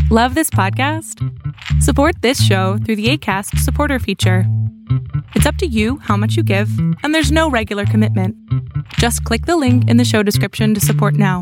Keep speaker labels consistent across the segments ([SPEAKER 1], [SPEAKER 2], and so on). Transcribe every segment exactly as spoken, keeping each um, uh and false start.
[SPEAKER 1] Love this podcast? Support this show through the Acast supporter feature. It's up to you how much you give, and there's no regular commitment. Just click the link in the show description to support now.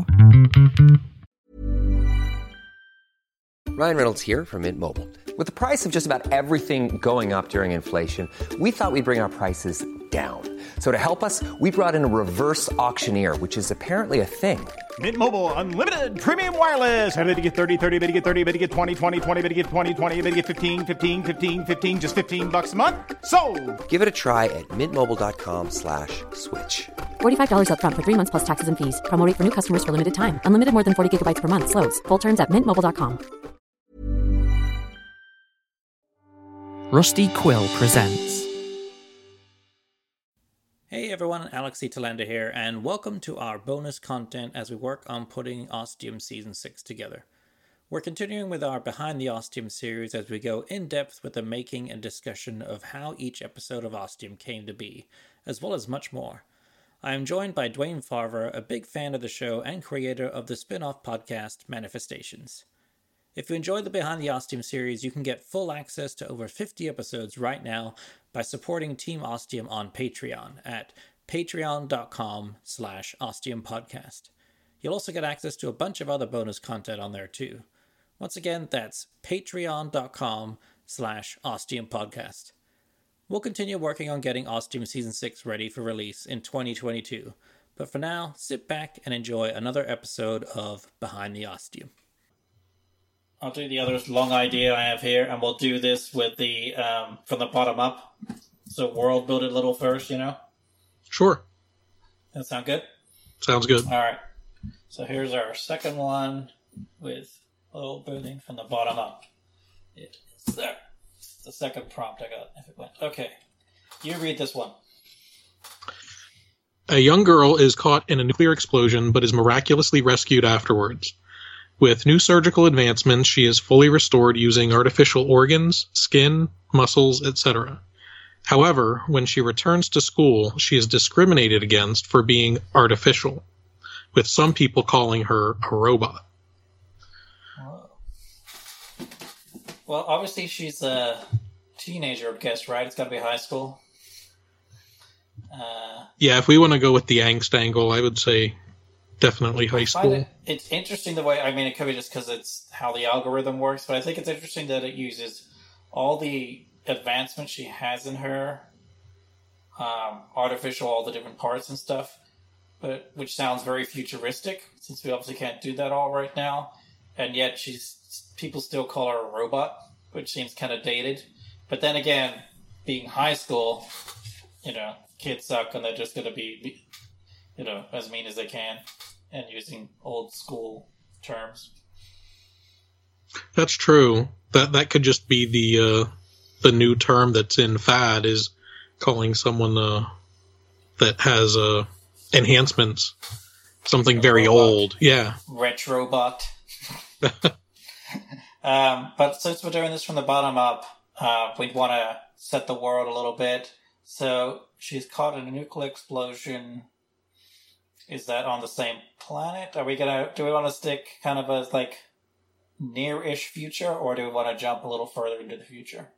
[SPEAKER 2] Ryan Reynolds here from Mint Mobile. With the price of just about everything going up during inflation, we thought we'd bring our prices down. So to help us, we brought in a reverse auctioneer, which is apparently a thing.
[SPEAKER 3] Mint Mobile Unlimited Premium Wireless. How to get thirty, thirty, how to get thirty, how to get twenty, twenty, twenty, how to get twenty, twenty, how to get fifteen, fifteen, fifteen, fifteen, just fifteen bucks a month? Sold! Give it a try at mintmobile.com slash switch.
[SPEAKER 4] forty-five dollars up front for three months plus taxes and fees. Promo rate for new customers for limited time. Unlimited more than forty gigabytes per month. Slows full terms at mint mobile dot com.
[SPEAKER 5] Rusty Quill presents.
[SPEAKER 6] Hey everyone, Alex E. Talenda here, and welcome to our bonus content as we work on putting Ostium Season six together. We're continuing with our Behind the Ostium series as we go in-depth with the making and discussion of how each episode of Ostium came to be, as well as much more. I am joined by Dwayne Farver, a big fan of the show and creator of the spin-off podcast Manifestations. If you enjoyed the Behind the Ostium series, you can get full access to over fifty episodes right now by supporting Team Ostium on Patreon at patreon.com slash ostiumpodcast. You'll also get access to a bunch of other bonus content on there too. Once again, that's patreon.com slash ostiumpodcast. We'll continue working on getting Ostium Season six ready for release in twenty twenty-two, but for now, sit back and enjoy another episode of Behind the Ostium. I'll do the other long idea I have here, and we'll do this with the um, from the bottom up. So world build it a little first, you know?
[SPEAKER 7] Sure.
[SPEAKER 6] That sound good?
[SPEAKER 7] Sounds good.
[SPEAKER 6] All right. So here's our second one with little building from the bottom up. It is there. It's the second prompt I got. If it went. Okay. You read this one.
[SPEAKER 7] A young girl is caught in a nuclear explosion, but is miraculously rescued afterwards. With new surgical advancements, she is fully restored using artificial organs, skin, muscles, et cetera. However, when she returns to school, she is discriminated against for being artificial, with some people calling her a robot.
[SPEAKER 6] Whoa. Well, obviously she's a teenager, I guess, right? It's got to be high school. Uh,
[SPEAKER 7] yeah, if we want to go with the angst angle, I would say definitely high school.
[SPEAKER 6] It, it's interesting the way, I mean, it could be just because it's how the algorithm works, but I think it's interesting that it uses all the advancements she has in her, um, artificial, all the different parts and stuff, but which sounds very futuristic, since we obviously can't do that all right now, and yet she's people still call her a robot, which seems kind of dated. But then again, being high school, you know, kids suck and they're just going to be, you know, as mean as they can, and using old school terms.
[SPEAKER 7] That's true. That that could just be the uh, the new term that's in fad, is calling someone uh, that has uh, enhancements something very
[SPEAKER 6] robot.
[SPEAKER 7] Old. Yeah.
[SPEAKER 6] Retrobot. um, but since we're doing this from the bottom up, uh, we'd want to set the world a little bit. So she's caught in a nuclear explosion. Is that on the same planet? Are we gonna? Do we want to stick kind of as like near-ish future, or do we want to jump a little further into the future?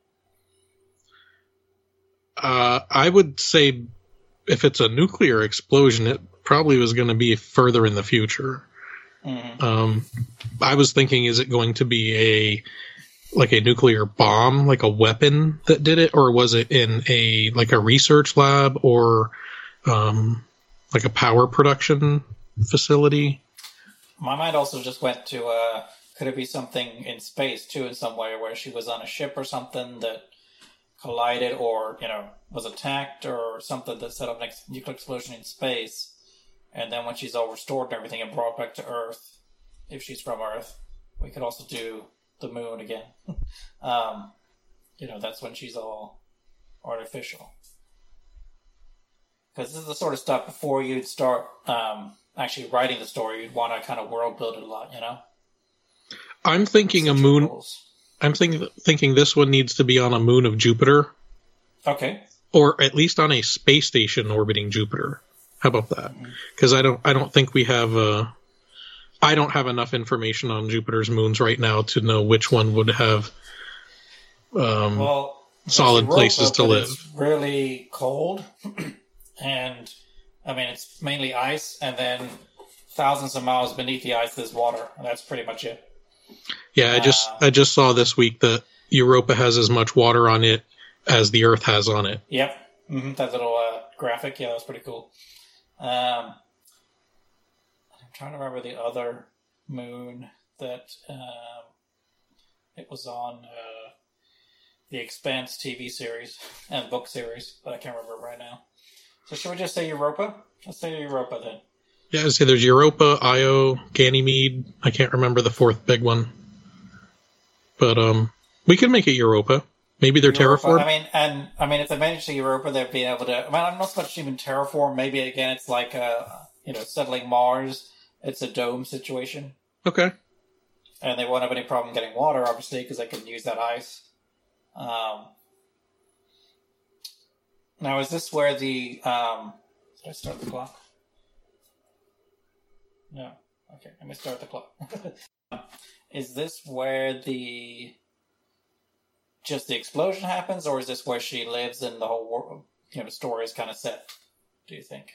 [SPEAKER 7] Uh, I would say if it's a nuclear explosion, it probably was going to be further in the future. Mm-hmm. Um, I was thinking, is it going to be a like a nuclear bomb, like a weapon that did it, or was it in a like a research lab, or um. like a power production facility?
[SPEAKER 6] My mind also just went to, uh, could it be something in space, too, in some way, where she was on a ship or something that collided or, you know, was attacked or something that set up next nuclear explosion in space, and then when she's all restored and everything and brought back to Earth, if she's from Earth, we could also do the moon again. um, you know, that's when she's all artificial. Because this is the sort of stuff before you'd start um, actually writing the story, you'd want to kind of world build it a lot, you know?
[SPEAKER 7] I'm thinking a moon. Rules. I'm thinking thinking this one needs to be on a moon of Jupiter.
[SPEAKER 6] Okay.
[SPEAKER 7] Or at least on a space station orbiting Jupiter. How about that? Because mm-hmm. I don't I don't think we have uh, I don't have enough information on Jupiter's moons right now to know which one would have um,
[SPEAKER 6] well,
[SPEAKER 7] solid Europa, places to live.
[SPEAKER 6] It's really cold, and I mean it's mainly ice, and then thousands of miles beneath the ice there's water, and that's pretty much it.
[SPEAKER 7] Yeah, I just uh, I just saw this week that Europa has as much water on it as the Earth has on it.
[SPEAKER 6] Yep, mm-hmm. That little uh, graphic, yeah, that was pretty cool. Um, I'm trying to remember the other moon that um, it was on uh, the Expanse T V series and book series, but I can't remember right now. So should we just say Europa? Let's say Europa then.
[SPEAKER 7] Yeah, I'd say there's Europa, Io, Ganymede. I can't remember the fourth big one. But um, we could make it Europa. Maybe they're
[SPEAKER 6] Europa,
[SPEAKER 7] terraformed.
[SPEAKER 6] I mean, and I mean, if they manage to Europa, they'd be able to. I mean, I'm not so much even terraform. Maybe again, it's like uh, you know, settling Mars. It's a dome situation.
[SPEAKER 7] Okay.
[SPEAKER 6] And they won't have any problem getting water, obviously, because they can use that ice. Um. Now, is this where the um? Did I start the clock? No. Okay, let me start the clock. Is this where the just the explosion happens, or is this where she lives and the whole world, you know, the story is kind of set? Do you think?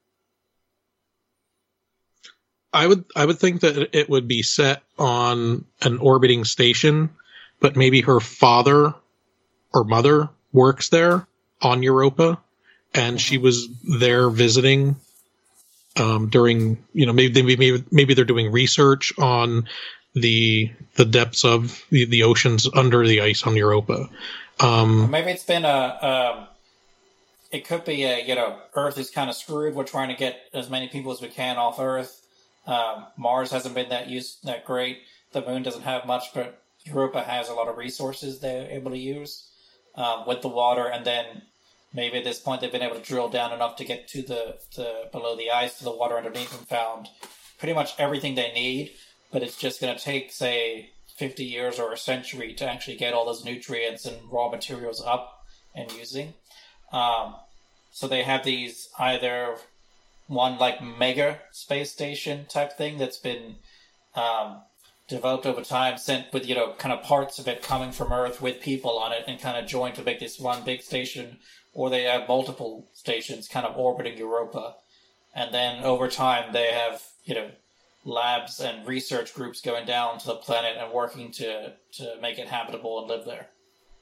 [SPEAKER 7] I would I would think that it would be set on an orbiting station, but maybe her father or mother works there on Europa, and mm-hmm. she was there visiting um, during, you know, maybe, maybe maybe they're doing research on the the depths of the, the oceans under the ice on Europa. Um,
[SPEAKER 6] maybe it's been a. Um, it could be a, you know, Earth is kind of screwed. We're trying to get as many people as we can off Earth. Um, Mars hasn't been that use that great. The moon doesn't have much, but Europa has a lot of resources they're able to use um, with the water. And then maybe at this point they've been able to drill down enough to get to the to below the ice, to the water underneath, and found pretty much everything they need. But it's just going to take, say, fifty years or a century to actually get all those nutrients and raw materials up and using. Um, so they have these either one like mega space station type thing that's been um, developed over time, sent with, you know, kind of parts of it coming from Earth with people on it and kind of joined to make this one big station, or they have multiple stations kind of orbiting Europa. And then over time they have, you know, labs and research groups going down to the planet and working to, to make it habitable and live there.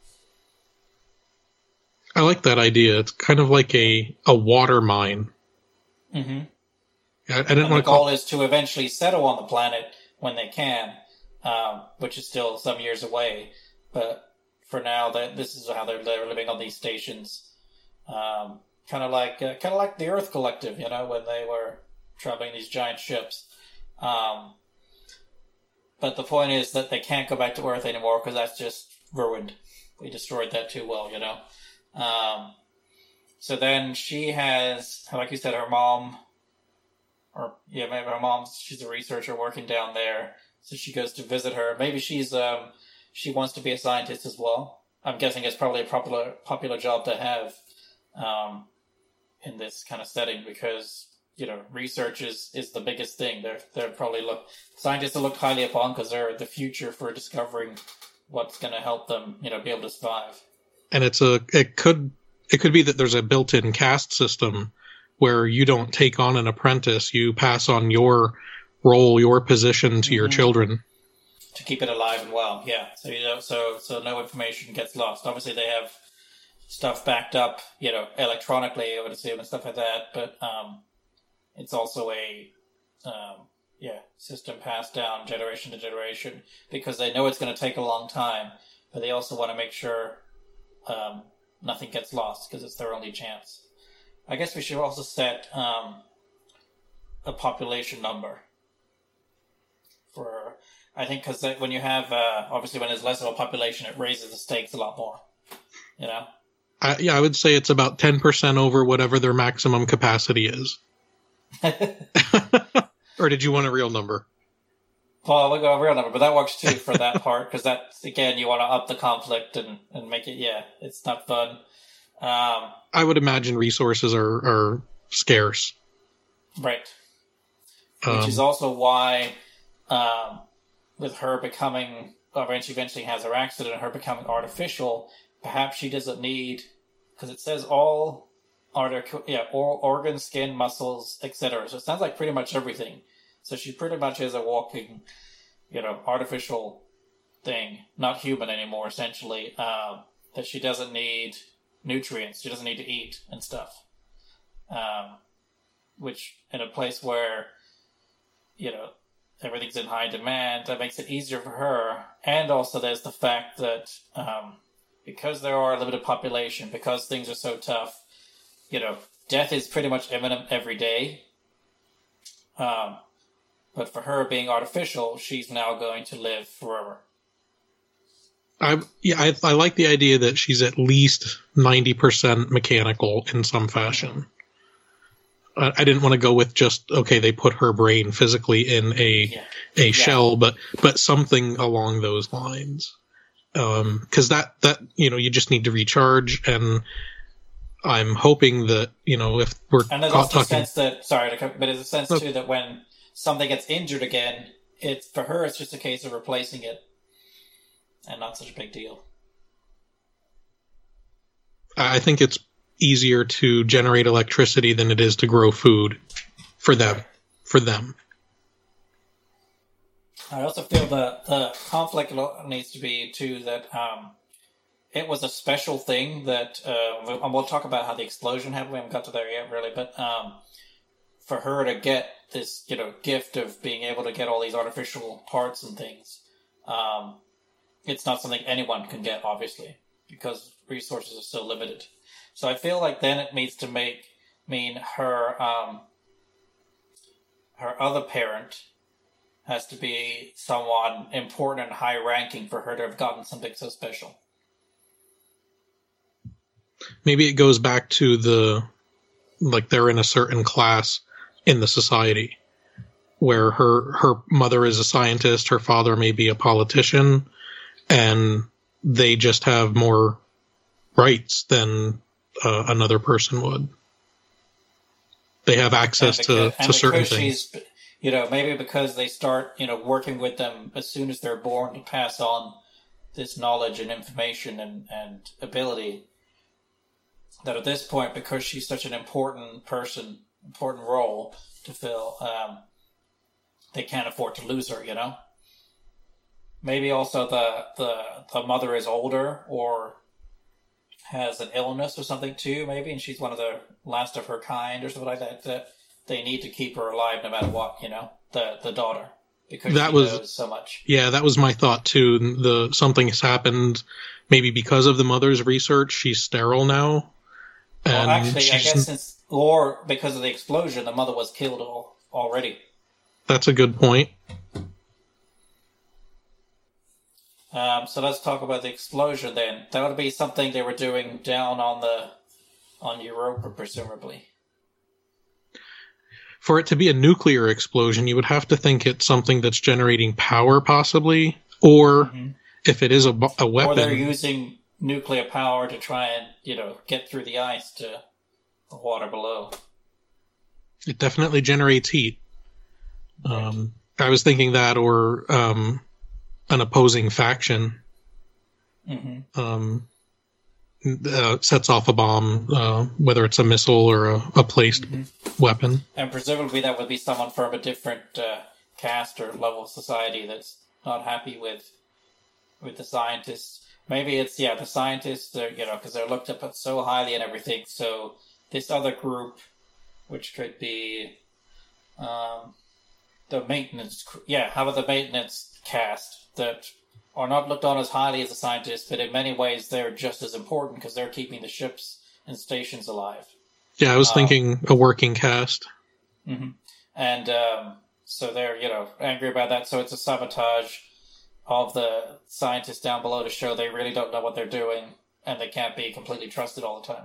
[SPEAKER 7] I like that idea. It's kind of like a, a water mine.
[SPEAKER 6] Mm-hmm.
[SPEAKER 7] I, I didn't
[SPEAKER 6] and
[SPEAKER 7] want
[SPEAKER 6] the goal is to eventually settle on the planet when they can, um, which is still some years away. But for now, that this is how they're, they're living on these stations, um, kind of like uh, kind of like the Earth Collective, you know, when they were traveling these giant ships. Um, but the point is that they can't go back to Earth anymore because that's just ruined. We destroyed that too well, you know. Um, so then she has, like you said, her mom, or yeah, maybe her mom, she's a researcher working down there. So she goes to visit her. Maybe she's, um, she wants to be a scientist as well. I'm guessing it's probably a popular, popular job to have, um, in this kind of setting because, you know, research is, is the biggest thing. They're, they're probably look, scientists are looked highly upon because they're the future for discovering what's going to help them, you know, be able to survive.
[SPEAKER 7] And it's a, it could, it could be that there's a built-in caste system where you don't take on an apprentice. You pass on your role, your position to mm-hmm. your children.
[SPEAKER 6] To keep it alive and well, yeah. So, you know, so, so no information gets lost. Obviously they have stuff backed up, you know, electronically, I would assume, and stuff like that. But, um, it's also a, um, yeah, system passed down generation to generation because they know it's going to take a long time, but they also want to make sure um, nothing gets lost because it's their only chance. I guess we should also set um, a population number for, I think, because when you have, uh, obviously when there's less of a population, it raises the stakes a lot more, you know?
[SPEAKER 7] Uh, yeah, I would say it's about ten percent over whatever their maximum capacity is. Or did you want a real number?
[SPEAKER 6] Well, we'll go a real number, but that works too for that part, because that's, again, you want to up the conflict and, and make it, yeah, it's not fun. Um,
[SPEAKER 7] I would imagine resources are, are scarce.
[SPEAKER 6] Right.
[SPEAKER 7] Um,
[SPEAKER 6] Which is also why um, with her becoming, or when she eventually has her accident, her becoming artificial, perhaps she doesn't need, because it says all artic- yeah, all organs, skin, muscles, et cetera. So it sounds like pretty much everything. So she pretty much is a walking, you know, artificial thing, not human anymore, essentially, um, that she doesn't need nutrients, she doesn't need to eat and stuff. Um, which, in a place where, you know, everything's in high demand, that makes it easier for her. And also there's the fact that um, because there are a limited population, because things are so tough, you know, death is pretty much imminent every day. Um, but for her being artificial, she's now going to live forever.
[SPEAKER 7] I yeah, I, I like the idea that she's at least ninety percent mechanical in some fashion. I, I didn't want to go with just, okay, they put her brain physically in a yeah. a yeah. shell, but but something along those lines. Um, because that that you know you just need to recharge, and I'm hoping that you know if we're
[SPEAKER 6] and there's also talking, a sense that sorry, but there's a sense too that when something gets injured again, it's for her it's just a case of replacing it. And not such a big deal.
[SPEAKER 7] I think it's easier to generate electricity than it is to grow food for them. For them.
[SPEAKER 6] I also feel that the conflict needs to be, too, that um, it was a special thing that, uh, and we'll talk about how the explosion happened. We haven't got to there yet, really, but um, for her to get this, you know, gift of being able to get all these artificial parts and things, um, it's not something anyone can get, obviously, because resources are so limited. So I feel like then it needs to make mean her um, her other parent has to be someone important and high-ranking for her to have gotten something so special.
[SPEAKER 7] Maybe it goes back to the, like they're in a certain class in the society where her her mother is a scientist, her father may be a politician, and they just have more rights than uh, another person would. They have access because, to, to certain things.
[SPEAKER 6] You know, maybe because they start, you know, working with them as soon as they're born to pass on this knowledge and information and, and ability, that at this point, because she's such an important person, important role to fill, um, they can't afford to lose her, you know? Maybe also the, the the mother is older or has an illness or something too, maybe, and she's one of the last of her kind or something like that, that they need to keep her alive no matter what, you know, the the daughter, because that she was, knows so much.
[SPEAKER 7] Yeah, that was my thought too. The something has happened, maybe because of the mother's research, she's sterile now.
[SPEAKER 6] And well, actually, I guess since, or because of the explosion, the mother was killed all, already.
[SPEAKER 7] That's a good point.
[SPEAKER 6] Um, so let's talk about the explosion then. That would be something they were doing down on the on Europa, presumably.
[SPEAKER 7] For it to be a nuclear explosion, you would have to think it's something that's generating power, possibly, or mm-hmm. if it is a, a weapon.
[SPEAKER 6] Or they're using nuclear power to try and, you know, get through the ice to the water below.
[SPEAKER 7] It definitely generates heat. Right. Um, I was thinking that, or um, an opposing faction mm-hmm. um, uh, sets off a bomb, uh, whether it's a missile or a, a placed mm-hmm. weapon.
[SPEAKER 6] And presumably that would be someone from a different uh, caste or level of society that's not happy with with the scientists. Maybe it's, yeah, the scientists, are, you know, because they're looked up at so highly and everything. So this other group, which could be um, the maintenance, yeah, how about the maintenance cast that are not looked on as highly as the scientists, but in many ways they're just as important because they're keeping the ships and stations alive.
[SPEAKER 7] Yeah, I was um, thinking a working cast.
[SPEAKER 6] Mm-hmm. And um, so they're, you know, angry about that. So it's a sabotage of the scientists down below to show they really don't know what they're doing and they can't be completely trusted all the time.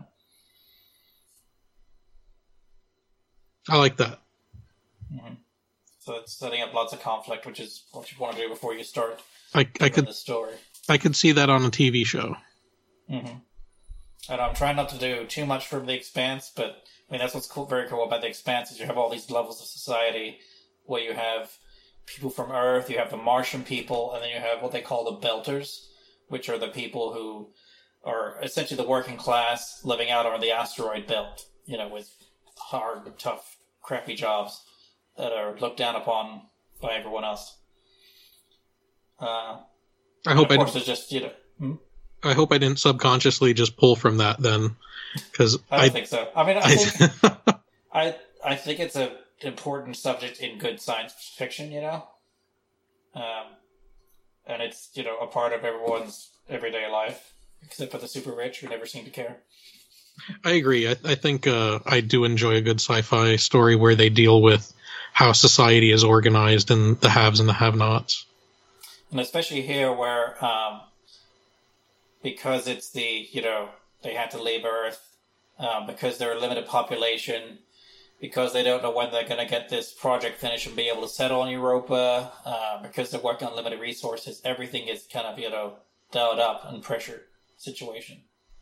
[SPEAKER 7] I like that.
[SPEAKER 6] Mm-hmm. So it's setting up lots of conflict, which is what you want to do before you start
[SPEAKER 7] I, I could,
[SPEAKER 6] the story.
[SPEAKER 7] I could see that on a T V show.
[SPEAKER 6] Mm-hmm. And I'm trying not to do too much from The Expanse, but I mean that's what's cool, very cool about The Expanse is you have all these levels of society where you have people from Earth, you have the Martian people, and then you have what they call the Belters, which are the people who are essentially the working class living out on the asteroid belt, you know, with hard, tough, crappy jobs that are looked down upon by everyone else. Uh,
[SPEAKER 7] I hope I
[SPEAKER 6] of course,
[SPEAKER 7] didn't,
[SPEAKER 6] there's just, you know... Hmm?
[SPEAKER 7] I hope I didn't subconsciously just pull from that then, because
[SPEAKER 6] I don't
[SPEAKER 7] I
[SPEAKER 6] think so. I mean, I
[SPEAKER 7] I,
[SPEAKER 6] think I I think it's an important subject in good science fiction, you know, um, and it's, you know, a part of everyone's everyday life, except for the super rich who never seem to care.
[SPEAKER 7] I agree. I, I think uh, I do enjoy a good sci-fi story where they deal with how society is organized and the haves and the have-nots.
[SPEAKER 6] And especially here where, um, because it's the, you know, they had to leave Earth, um, because they're a limited population, because they don't know when they're going to get this project finished and be able to settle on Europa, uh, because they're working on limited resources, everything is kind of, you know, dialed up and pressured situation.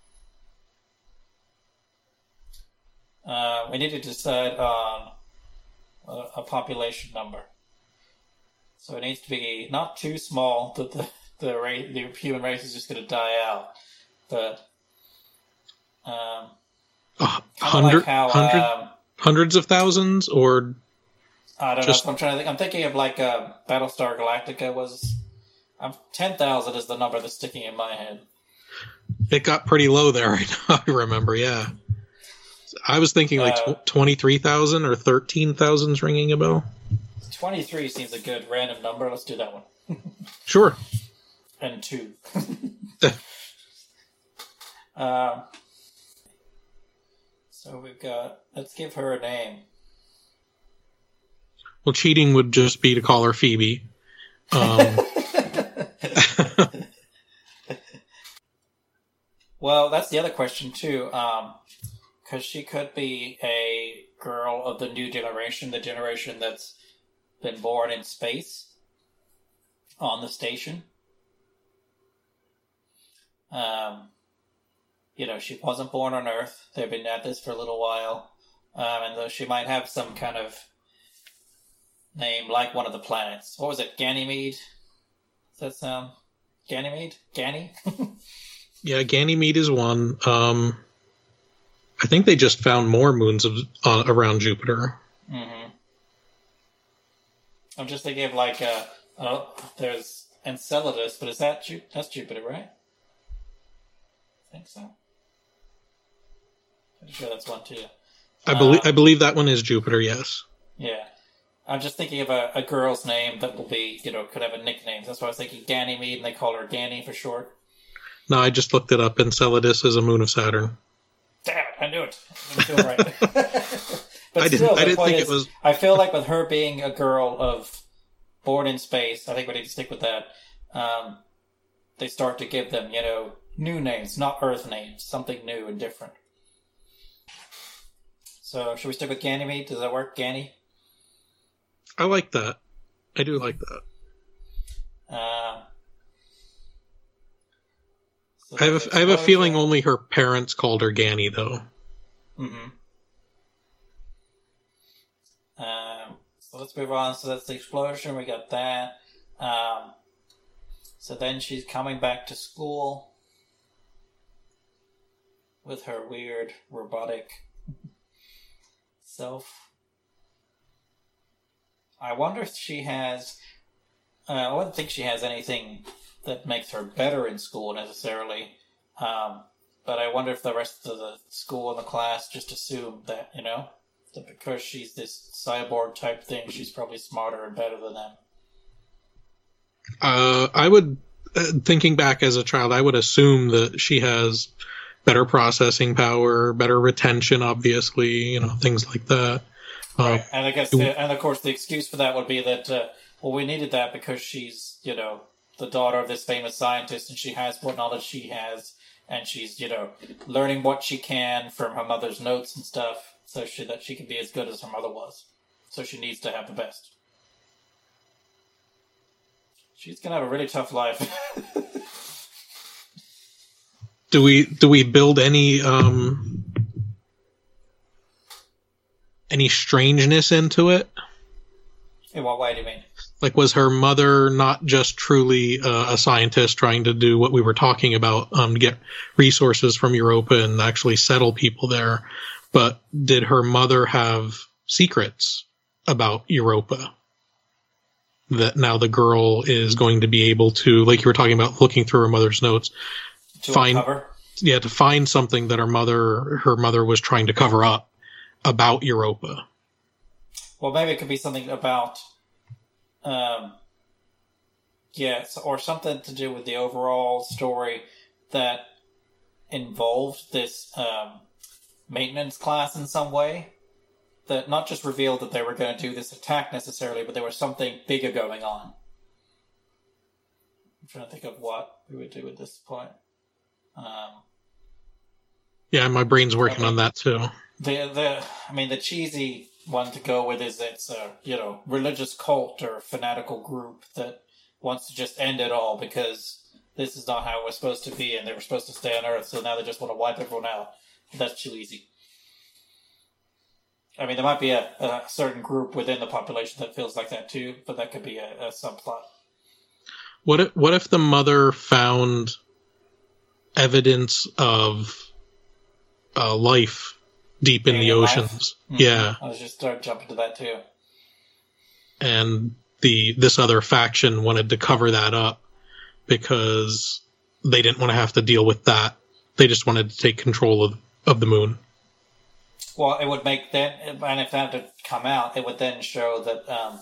[SPEAKER 6] Uh, we need to decide on a, a population number. So it needs to be not too small that the the, race, the human race is just going to die out, but um,
[SPEAKER 7] uh, hundred,
[SPEAKER 6] like how,
[SPEAKER 7] hundred,
[SPEAKER 6] um,
[SPEAKER 7] hundreds of thousands, or
[SPEAKER 6] I don't
[SPEAKER 7] just...
[SPEAKER 6] know. I'm trying to think. I'm thinking of like uh, Battlestar Galactica was. Um, ten thousand is the number that's sticking in my head.
[SPEAKER 7] It got pretty low there. I, I remember. Yeah. I was thinking like uh, twenty-three thousand or thirteen thousand's ringing a bell.
[SPEAKER 6] twenty-three seems a good random number. Let's do that one.
[SPEAKER 7] Sure.
[SPEAKER 6] And two. um, so we've got, let's give her a name.
[SPEAKER 7] Well, cheating would just be to call her Phoebe. Um,
[SPEAKER 6] well, that's the other question too. Um, Because she could be a girl of the new generation, the generation that's been born in space on the station. Um, you know, she wasn't born on Earth. They've been at this for a little while. Um, and though she might have some kind of name like one of the planets. What was it? Ganymede? Does that sound... Ganymede? Ganny?
[SPEAKER 7] Yeah, Ganymede is one. Um... I think they just found more moons of, uh, around Jupiter.
[SPEAKER 6] Mm-hmm. I'm just thinking of like, uh, oh, there's Enceladus, but is that Ju- that's Jupiter, right? I think so. Pretty sure that's one too.
[SPEAKER 7] I believe
[SPEAKER 6] um,
[SPEAKER 7] I believe that one is Jupiter. Yes.
[SPEAKER 6] Yeah, I'm just thinking of a, a girl's name that will be, you know, could have a nickname. That's why I was thinking Ganymede, and they call her Ganny for short.
[SPEAKER 7] No, I just looked it up. Enceladus is a moon of Saturn.
[SPEAKER 6] Damn it, I knew it. I didn't feel right. But
[SPEAKER 7] I didn't,
[SPEAKER 6] still,
[SPEAKER 7] I didn't think
[SPEAKER 6] is,
[SPEAKER 7] it was...
[SPEAKER 6] I feel like with her being a girl of born in space, I think we need to stick with that. Um, they start to give them, you know, new names, not Earth names, something new and different. So, should we stick with Ganymede? Does that work, Ganny?
[SPEAKER 7] I like that. I do like that.
[SPEAKER 6] Um... So
[SPEAKER 7] I have a, I have a feeling only her parents called her Ganny, though.
[SPEAKER 6] Mm-hmm. Um, so let's move on. So that's the explosion. We got that. Um, so then she's coming back to school with her weird robotic self. I wonder if she has... Uh, I wouldn't think she has anything that makes her better in school necessarily. Um, but I wonder if the rest of the school and the class just assume that, you know, that because she's this cyborg type thing, she's probably smarter and better than them.
[SPEAKER 7] Uh, I would, uh, thinking back as a child, I would assume that she has better processing power, better retention, obviously, you know, things like that.
[SPEAKER 6] Right.
[SPEAKER 7] Uh,
[SPEAKER 6] and I guess, the, and of course, the excuse for that would be that, uh, well, we needed that because she's, you know, the daughter of this famous scientist, and she has what knowledge she has, and she's, you know, learning what she can from her mother's notes and stuff, so she, that she can be as good as her mother was. So she needs to have the best. She's gonna have a really tough life.
[SPEAKER 7] do we do we build any um any strangeness into it?
[SPEAKER 6] In what way do you mean?
[SPEAKER 7] Like, was her mother not just truly uh, a scientist trying to do what we were talking about, um, to get resources from Europa and actually settle people there, but did her mother have secrets about Europa that now the girl is going to be able to, like you were talking about, looking through her mother's notes,
[SPEAKER 6] to
[SPEAKER 7] find,
[SPEAKER 6] uncover?
[SPEAKER 7] yeah, to find something that her mother, her mother was trying to cover up about Europa.
[SPEAKER 6] Well, maybe it could be something about, um, yeah, or something to do with the overall story that involved this um, maintenance class in some way. That not just revealed that they were going to do this attack necessarily, but there was something bigger going on. I'm trying to think of what we would do at this point. Um,
[SPEAKER 7] yeah, my brain's working
[SPEAKER 6] I mean,
[SPEAKER 7] on that too.
[SPEAKER 6] The the I mean, the cheesy one to go with is it's a you know religious cult or fanatical group that wants to just end it all because this is not how it was supposed to be, and they were supposed to stay on Earth, so now they just want to wipe everyone out. That's too easy. I mean, there might be a, a certain group within the population that feels like that too, but that could be a, a subplot.
[SPEAKER 7] What if, what if the mother found evidence of uh, life deep in
[SPEAKER 6] Alien
[SPEAKER 7] the
[SPEAKER 6] life?
[SPEAKER 7] oceans?
[SPEAKER 6] Mm-hmm.
[SPEAKER 7] Yeah.
[SPEAKER 6] I was just start jumping to that too.
[SPEAKER 7] And the this other faction wanted to cover that up because they didn't want to have to deal with that. They just wanted to take control of, of the moon.
[SPEAKER 6] Well, it would make then, and if that had come out, it would then show that um,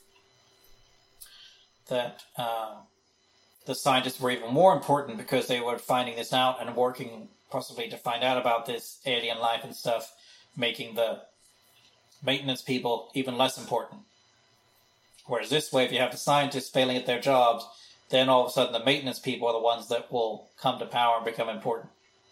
[SPEAKER 6] that um, the scientists were even more important because they were finding this out and working possibly to find out about this alien life and stuff, making the maintenance people even less important. Whereas this way, if you have the scientists failing at their jobs, then all of a sudden the maintenance people are the ones that will come to power and become important.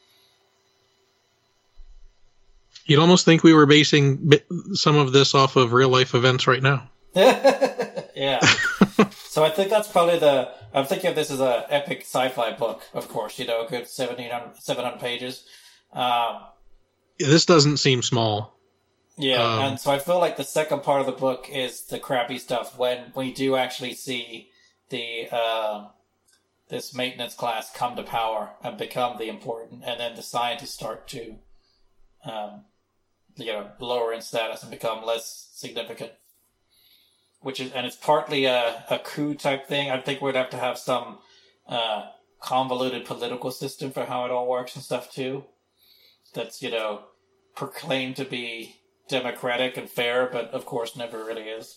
[SPEAKER 7] You'd almost think we were basing some of this off of real life events right now.
[SPEAKER 6] Yeah. So I think that's probably the... I'm thinking of this as an epic sci-fi book, of course. You know, a good seventeen hundred, seven hundred pages. Um,
[SPEAKER 7] this doesn't seem small.
[SPEAKER 6] Yeah,
[SPEAKER 7] um,
[SPEAKER 6] and so I feel like the second part of the book is the crappy stuff when we do actually see the uh, this maintenance class come to power and become the important, and then the scientists start to... Um, you know, lower in status and become less significant. Which is, and it's partly a, a coup type thing. I think we'd have to have some uh, convoluted political system for how it all works and stuff too. That's, you know, proclaimed to be democratic and fair, but of course never really is.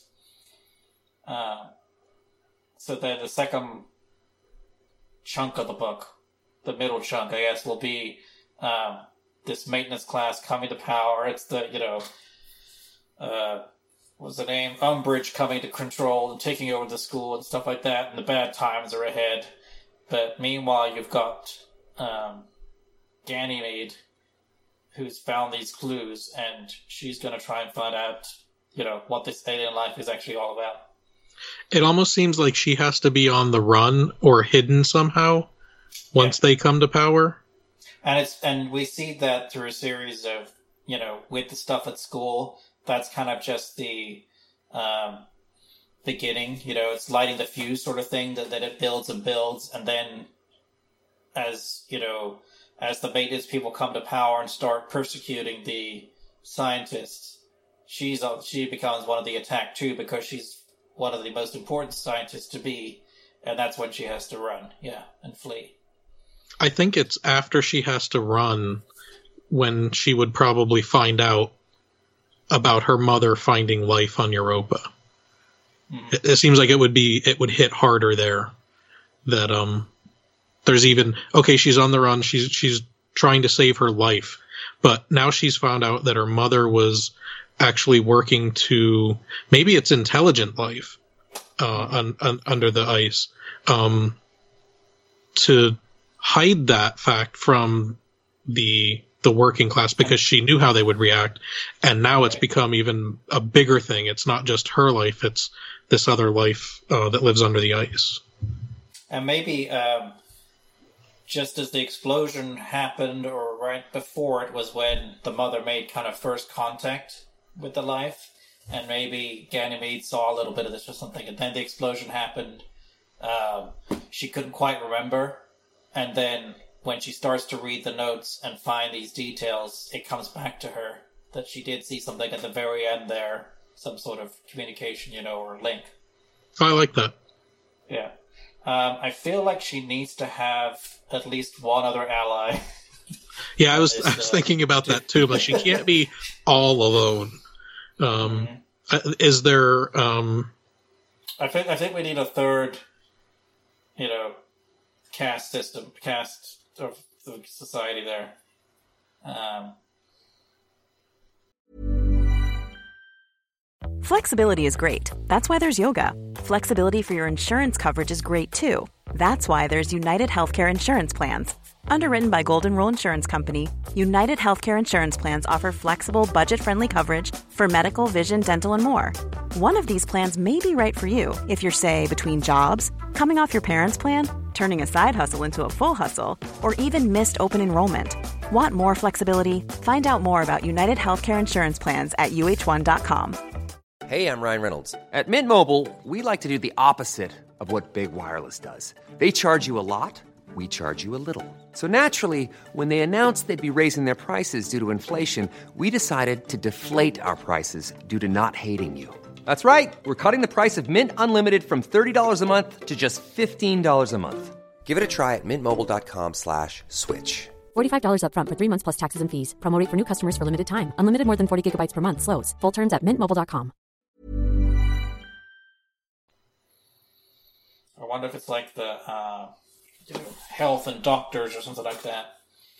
[SPEAKER 6] Uh, so then the second chunk of the book, the middle chunk, I guess, will be um, this maintenance class coming to power. It's the, you know, uh, what's the name? Umbridge coming to control and taking over the school and stuff like that, and the bad times are ahead. But meanwhile, you've got um, Ganymede, who's found these clues, and she's going to try and find out, you know, what this alien life is actually all about.
[SPEAKER 7] It almost seems like she has to be on the run or hidden somehow once yeah. they come to power.
[SPEAKER 6] And it's and we see that through a series of, you know, with the stuff at school, that's kind of just the um, beginning. You know, it's lighting the fuse sort of thing that, that it builds and builds. And then as, you know, as the maintenance people come to power and start persecuting the scientists, she's she becomes one of the attack too because she's one of the most important scientists to be. And that's when she has to run, yeah, and flee.
[SPEAKER 7] I think it's after she has to run when she would probably find out about her mother finding life on Europa. Mm-hmm. It, it seems like it would be, it would hit harder there. That, um, there's even, okay, she's on the run, she's, she's trying to save her life, but now she's found out that her mother was actually working to, maybe it's intelligent life, uh, un, un, under the ice, um, to hide that fact from the the working class because she knew how they would react, and now it's become even a bigger thing. It's not just her life, it's this other life uh, that lives under the ice.
[SPEAKER 6] And maybe um, just as the explosion happened, or right before it, was when the mother made kind of first contact with the life. and maybe Ganymede saw a little bit of this or something, and then the explosion happened. Um, she couldn't quite remember, and then when she starts to read the notes and find these details, it comes back to her that she did see something at the very end there, some sort of communication, you know, or link.
[SPEAKER 7] I like that.
[SPEAKER 6] Yeah. Um, I feel like she needs to have at least one other ally.
[SPEAKER 7] Yeah, I was is, I was uh, thinking about that too, but she can't be all alone. Um, mm-hmm. Is there? Um...
[SPEAKER 6] I think I think we need a third, you know, caste system, caste of the society there. Um,
[SPEAKER 5] Flexibility is great. That's why there's yoga. Flexibility for your insurance coverage is great too. That's why there's United Healthcare Insurance Plans. Underwritten by Golden Rule Insurance Company, United Healthcare Insurance Plans offer flexible, budget-friendly coverage for medical, vision, dental, and more. One of these plans may be right for you if you're, say, between jobs, coming off your parents' plan, turning a side hustle into a full hustle, or even missed open enrollment. Want more flexibility? Find out more about United Healthcare Insurance Plans at U H one dot com.
[SPEAKER 2] Hey, I'm Ryan Reynolds. At Mint Mobile, we like to do the opposite of what Big Wireless does. They charge you a lot. We charge you a little. So naturally, when they announced they'd be raising their prices due to inflation, we decided to deflate our prices due to not hating you. That's right. We're cutting the price of Mint Unlimited from thirty dollars a month to just fifteen dollars a month. Give it a try at mintmobile.com slash switch.
[SPEAKER 4] forty-five dollars up front for three months plus taxes and fees. Promo rate for new customers for limited time. Unlimited more than forty gigabytes per month. Slows full terms at mint mobile dot com.
[SPEAKER 6] I wonder if it's like the uh, you know, health and doctors or something like that,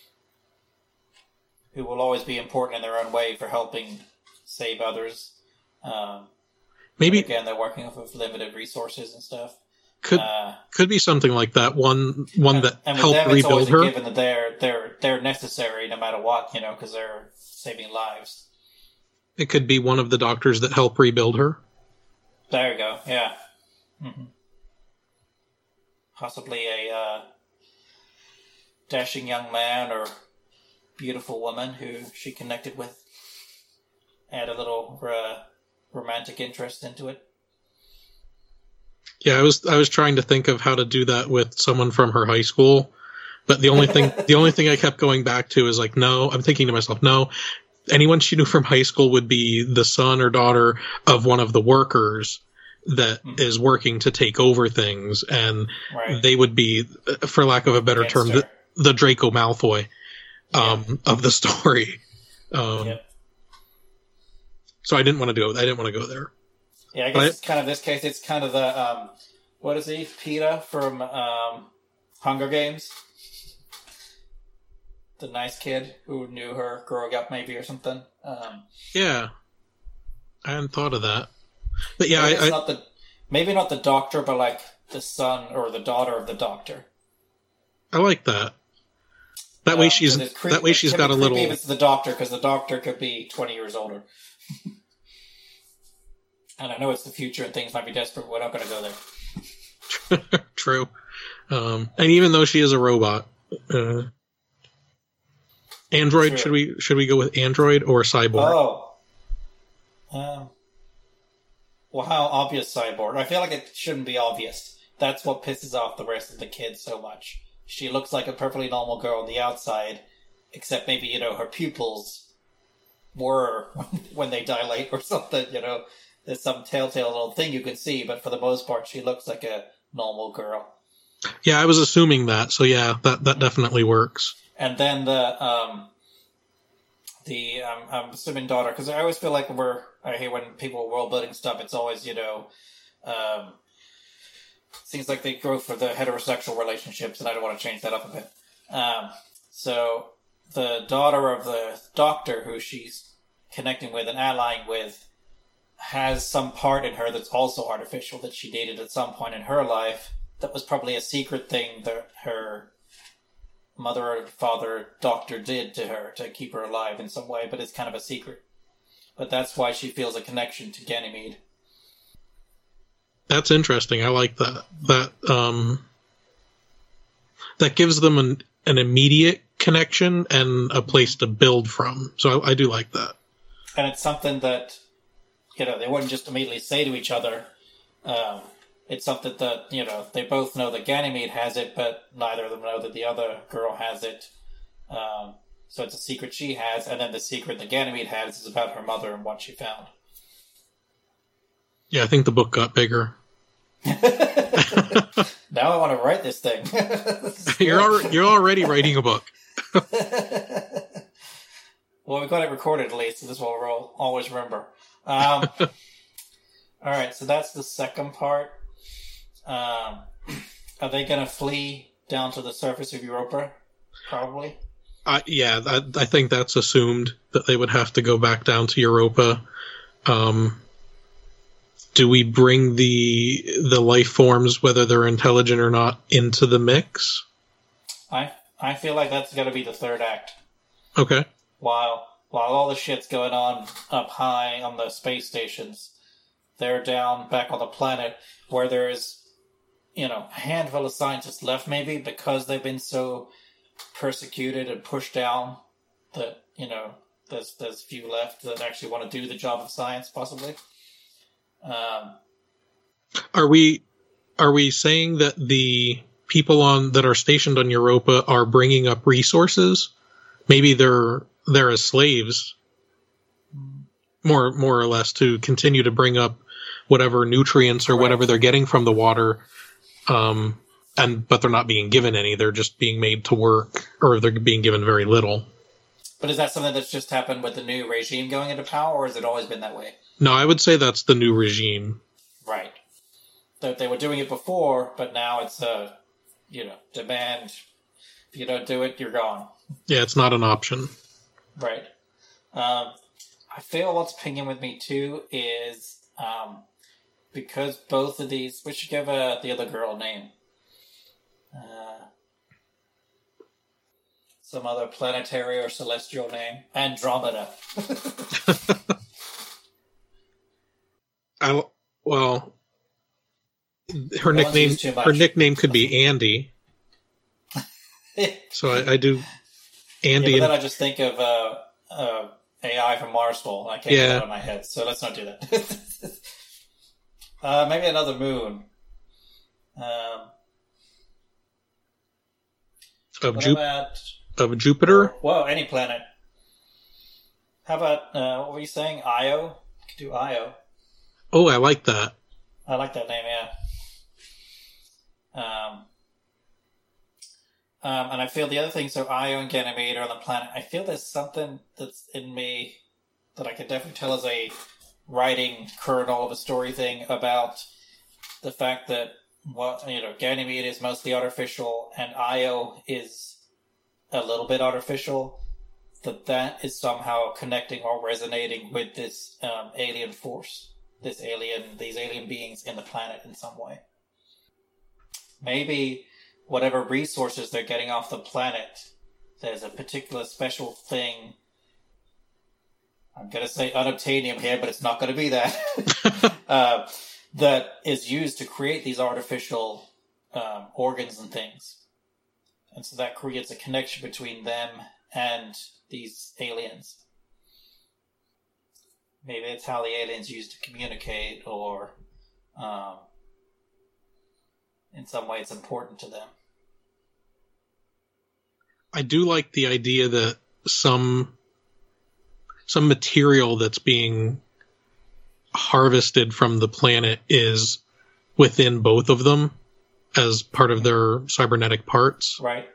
[SPEAKER 6] who will always be important in their own way for helping save others. Um,
[SPEAKER 7] Maybe
[SPEAKER 6] again, they're working off of limited resources and stuff.
[SPEAKER 7] Could uh, could be something like that. One one
[SPEAKER 6] and,
[SPEAKER 7] that
[SPEAKER 6] and
[SPEAKER 7] helped
[SPEAKER 6] them,
[SPEAKER 7] rebuild
[SPEAKER 6] it's
[SPEAKER 7] her.
[SPEAKER 6] Given that they're they're they're necessary no matter what, you know, because they're saving lives.
[SPEAKER 7] It could be one of the doctors that help rebuild her.
[SPEAKER 6] There you go. Yeah. Mm-hmm. Possibly a uh, dashing young man or beautiful woman who she connected with. Add a little uh, romantic interest into it.
[SPEAKER 7] Yeah, I was I was trying to think of how to do that with someone from her high school, but the only thing the only thing I kept going back to is like, no. I'm thinking to myself, no. Anyone she knew from high school would be the son or daughter of one of the workers that mm-hmm. is working to take over things, and right. they would be, for lack of a better Against term, the, the Draco Malfoy um, yeah. of the story. Um, yeah. So I didn't want to do it. I didn't want to go there.
[SPEAKER 6] Yeah, I guess but it's kind of this case. It's kind of the um, what is he, Peeta from um, Hunger Games, the nice kid who knew her growing up, maybe or something. Um,
[SPEAKER 7] yeah, I hadn't thought of that. But yeah,
[SPEAKER 6] maybe,
[SPEAKER 7] I,
[SPEAKER 6] it's
[SPEAKER 7] I,
[SPEAKER 6] not the, maybe not the doctor, but like the son or the daughter of the doctor.
[SPEAKER 7] I like that. That um, way she's cre- that way she's got a little.
[SPEAKER 6] If it's the doctor, because the doctor could be twenty years older. And I know it's the future and things might be desperate, but we're not going to go
[SPEAKER 7] there. True. Um, and even though she is a robot, uh, Android. True. Should we should we go with Android or Cyborg?
[SPEAKER 6] Oh. Um. Well, how obvious Cyborg? I feel like it shouldn't be obvious. That's what pisses off the rest of the kids so much. She looks like a perfectly normal girl on the outside, except maybe, you know, her pupils were when they dilate or something, you know. There's some telltale little thing you can see, but for the most part, she looks like a normal girl.
[SPEAKER 7] Yeah, I was assuming that, so yeah, that, that definitely works.
[SPEAKER 6] And then the, um, the, um, I'm assuming daughter, because I always feel like when we're, I hear when people are world building stuff, it's always, you know, um, seems like they go for the heterosexual relationships, and I don't want to change that up a bit. Um, so the daughter of the doctor who she's connecting with and allying with has some part in her that's also artificial that she dated at some point in her life that was probably a secret thing that her mother or father doctor did to her to keep her alive in some way, but it's kind of a secret. But that's why she feels a connection to Ganymede.
[SPEAKER 7] That's interesting. I like that. That um, that gives them an, an immediate connection and a place to build from. So I, I do like that.
[SPEAKER 6] And it's something that you know, they wouldn't just immediately say to each other, um, it's something that, you know, they both know that Ganymede has it, but neither of them know that the other girl has it. Um, so it's a secret she has, and then the secret that Ganymede has is about her mother and what she found.
[SPEAKER 7] Yeah, I think the book got bigger.
[SPEAKER 6] Now I want to write this thing. this
[SPEAKER 7] you're al- you're already writing a book.
[SPEAKER 6] Well, we've got it recorded at least, so this will we'll always remember. Um, all right, so that's the second part. Um, are they going to flee down to the surface of Europa? Probably.
[SPEAKER 7] Uh, yeah, I, I think that's assumed that they would have to go back down to Europa. Um, do we bring the the life forms, whether they're intelligent or not, into the mix?
[SPEAKER 6] I I feel like that's going to be the third act.
[SPEAKER 7] Okay.
[SPEAKER 6] While while all the shit's going on up high on the space stations, they're down back on the planet where there is, you know, a handful of scientists left, maybe because they've been so persecuted and pushed down that, you know, there's there's few left that actually want to do the job of science, possibly. Um,
[SPEAKER 7] are we are we saying that the people on that are stationed on Europa are bringing up resources? Maybe they're they're as slaves, more more or less, to continue to bring up whatever nutrients or
[SPEAKER 6] Correct.
[SPEAKER 7] whatever they're getting from the water. Um, and but they're not being given any; they're just being made to work, or they're being given very little.
[SPEAKER 6] But is that something that's just happened with the new regime going into power, or has it always been that way?
[SPEAKER 7] No, I would say that's the new regime.
[SPEAKER 6] Right. That they were doing it before, but now it's a, you know, demand. If you don't do it, you're gone.
[SPEAKER 7] Yeah, it's not an option.
[SPEAKER 6] Right. Um, I feel what's pinging with me too is um, because both of these. We should give uh, the other girl a name. Uh, some other planetary or celestial name. Andromeda.
[SPEAKER 7] I well, her no nickname her nickname could be Andy. So I, I do Andy.
[SPEAKER 6] Yeah, but then
[SPEAKER 7] and,
[SPEAKER 6] I just think of uh, uh, A I from Marsfall, and I can't
[SPEAKER 7] yeah.
[SPEAKER 6] get it out of my head. So let's not do that. uh, maybe another moon. Um,
[SPEAKER 7] of, Ju-
[SPEAKER 6] about,
[SPEAKER 7] of Jupiter?
[SPEAKER 6] Well, any planet. How about, uh, what were you saying? Io? You could do Io.
[SPEAKER 7] Oh, I like that.
[SPEAKER 6] I like that name, yeah. Um, um, and I feel the other thing, so Io and Ganymede are on the planet. I feel there's something that's in me that I could definitely tell as a writing kernel of a story thing about the fact that, well, you know, Ganymede is mostly artificial and Io is a little bit artificial, that that is somehow connecting or resonating with this um, alien force, this alien, these alien beings in the planet in some way. Maybe whatever resources they're getting off the planet, there's a particular special thing. I'm going to say unobtainium here, but it's not going to be that. uh, that is used to create these artificial um, organs and things. And so that creates a connection between them and these aliens. Maybe it's how the aliens use to communicate, or um, in some way it's important to them.
[SPEAKER 7] I do like the idea that some some material that's being harvested from the planet is within both of them as part of their cybernetic parts.
[SPEAKER 6] Right.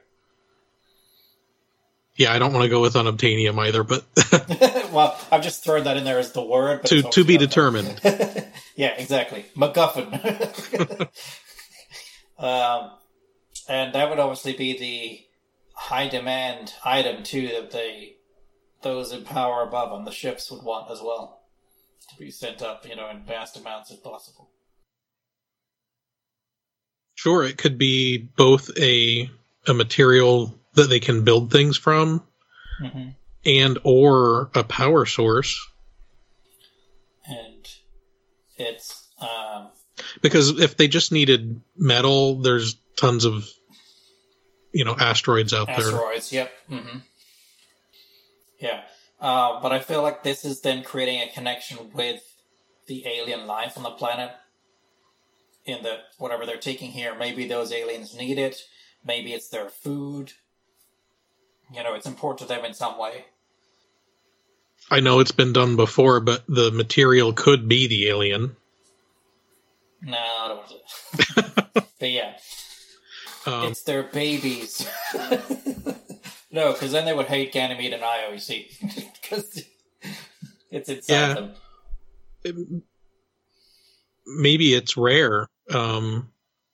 [SPEAKER 7] Yeah, I don't want to go with unobtainium either, but
[SPEAKER 6] well, I've just thrown that in there as the word. But
[SPEAKER 7] to to be determined.
[SPEAKER 6] Yeah, exactly. MacGuffin. um, and that would obviously be the high demand item too that they those in power above on the ships would want as well, to be sent up, you know, in vast amounts if possible.
[SPEAKER 7] Sure, it could be both a a material that they can build things from, mm-hmm. and or a power source.
[SPEAKER 6] And it's um,
[SPEAKER 7] because if they just needed metal, there's tons of, you know, asteroids out
[SPEAKER 6] asteroids,
[SPEAKER 7] there.
[SPEAKER 6] Asteroids, yep. Mm-hmm. Yeah. Uh, but I feel like this is then creating a connection with the alien life on the planet in the whatever they're taking here. Maybe those aliens need it. Maybe it's their food. You know, it's important to them in some way.
[SPEAKER 7] I know it's been done before, but the material could be the alien.
[SPEAKER 6] No, I don't want to. But yeah. Um, it's their babies. No, because then they would hate Ganymede and Io, you see. Because it's inside yeah, them. It,
[SPEAKER 7] maybe it's rare. Um,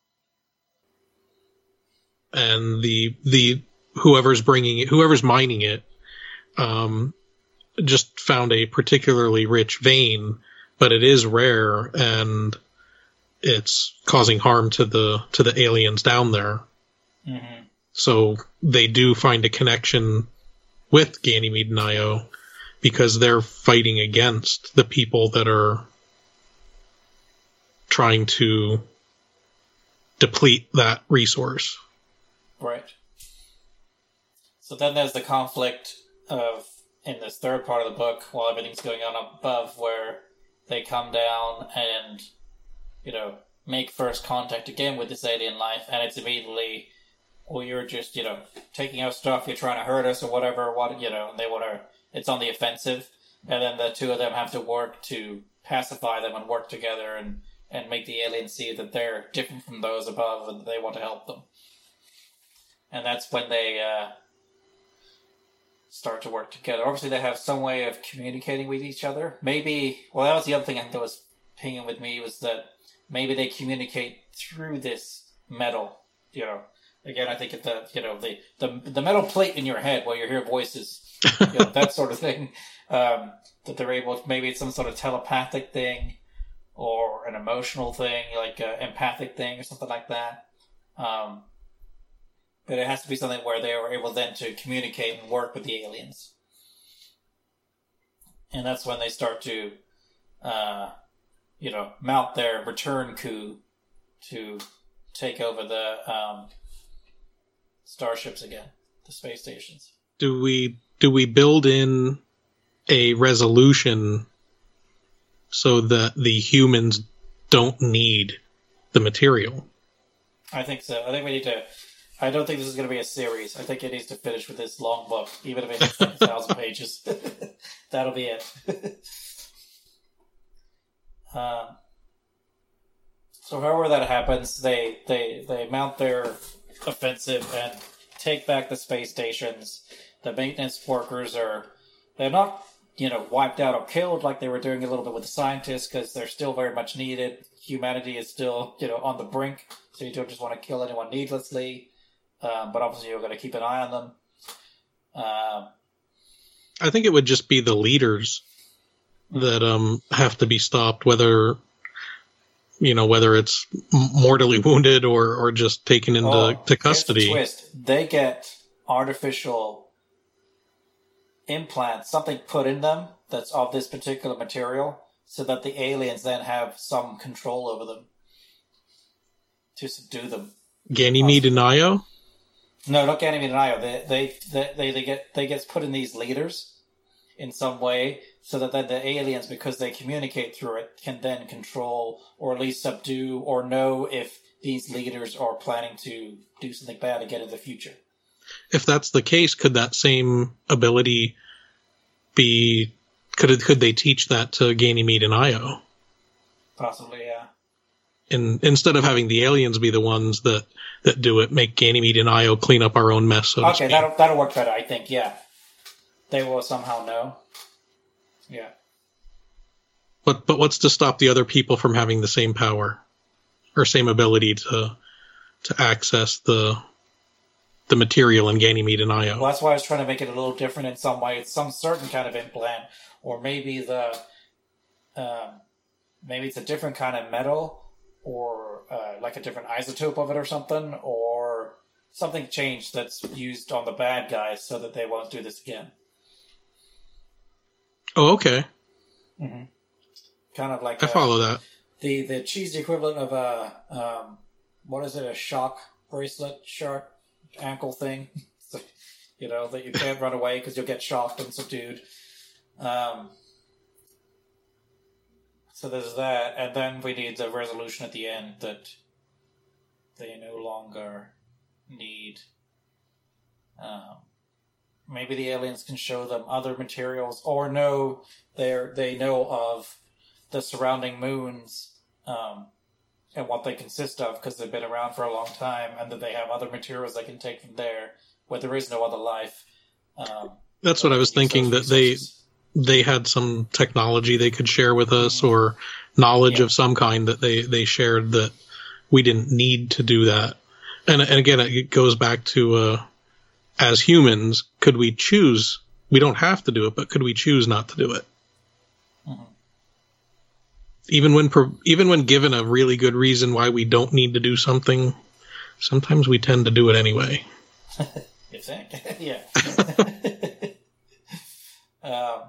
[SPEAKER 7] and the the whoever's bringing it, whoever's mining it, um, just found a particularly rich vein, but it is rare, and it's causing harm to the to the aliens down there. Mm-hmm. So they do find a connection with Ganymede and Io because they're fighting against the people that are trying to deplete that resource.
[SPEAKER 6] Right. So then there's the conflict of, in this third part of the book, while everything's going on above, where they come down and, you know, make first contact again with this alien life, and it's immediately, well, you're just, you know, taking our stuff, you're trying to hurt us or whatever, what, you know, and they want to, it's on the offensive, and then the two of them have to work to pacify them and work together and, and make the aliens see that they're different from those above and they want to help them. And that's when they uh, start to work together. Obviously, they have some way of communicating with each other. Maybe, well, that was the other thing I think that was pinging with me, was that maybe they communicate through this metal, you know. Again, I think it's the, you know, the, the the metal plate in your head where you hear voices, you know, that sort of thing, um, that they're able to, maybe it's some sort of telepathic thing or an emotional thing, like an empathic thing or something like that. Um, but it has to be something where they were able then to communicate and work with the aliens. And that's when they start to, uh, you know, mount their return coup to take over the um, starships again, the space stations.
[SPEAKER 7] Do we do we build in a resolution so that the humans don't need the material?
[SPEAKER 6] I think so. I think we need to. I don't think this is going to be a series. I think it needs to finish with this long book, even if it's a thousand pages. That'll be it. um, so however that happens, they, they, they mount their offensive and take back the space stations. The maintenance workers are, they're not, you know, wiped out or killed like they were doing a little bit with the scientists, because they're still very much needed. Humanity is still, you know, on the brink, so you don't just want to kill anyone needlessly. Um, but obviously you're going to keep an eye on them. Um,
[SPEAKER 7] I think it would just be the leaders that um, have to be stopped, whether, you know, whether it's mortally wounded or, or just taken into oh, to custody.
[SPEAKER 6] Here's the twist. They get artificial implants, something put in them that's of this particular material, so that the aliens then have some control over them to subdue them.
[SPEAKER 7] Ganymede and Io?
[SPEAKER 6] No, not Ganymede and Io. They, they, they, they, they get they get put in these leaders in some way, so that then the aliens, because they communicate through it, can then control or at least subdue or know if these leaders are planning to do something bad again in the future.
[SPEAKER 7] If that's the case, could that same ability be... Could it, could they teach that to Ganymede and Io?
[SPEAKER 6] Possibly, yeah.
[SPEAKER 7] And instead of having the aliens be the ones that, that do it, make Ganymede and Io clean up our own mess, so
[SPEAKER 6] okay, that'll, that'll work better, I think, yeah. They will somehow know. Yeah.
[SPEAKER 7] But but what's to stop the other people from having the same power or same ability to to access the the material in Ganymede and Io?
[SPEAKER 6] Well, that's why I was trying to make it a little different in some way. It's some certain kind of implant, or maybe the um, maybe it's a different kind of metal, or uh, like a different isotope of it or something, or something changed that's used on the bad guys so that they won't do this again.
[SPEAKER 7] Oh, okay.
[SPEAKER 6] Mm-hmm. Kind of like
[SPEAKER 7] I a, follow that.
[SPEAKER 6] The the cheesy equivalent of a um, what is it? A shock bracelet, shark ankle thing. So, you know, that you can't run away because you'll get shocked and subdued. Um, So there's that, and then we need the resolution at the end that they no longer need. Um, maybe the aliens can show them other materials, or know they they know of the surrounding moons um, and what they consist of because they've been around for a long time, and that they have other materials they can take from there where there is no other life. Um,
[SPEAKER 7] That's what I was thinking, that they they had some technology they could share with us, mm-hmm. or knowledge yeah. of some kind that they, they shared that we didn't need to do that. And, and again, it goes back to, uh, as humans, could we choose? We don't have to do it, but could we choose not to do it? Mm-hmm. Even when, even when given a really good reason why we don't need to do something, sometimes we tend to do it anyway.
[SPEAKER 6] You think? Yeah. um,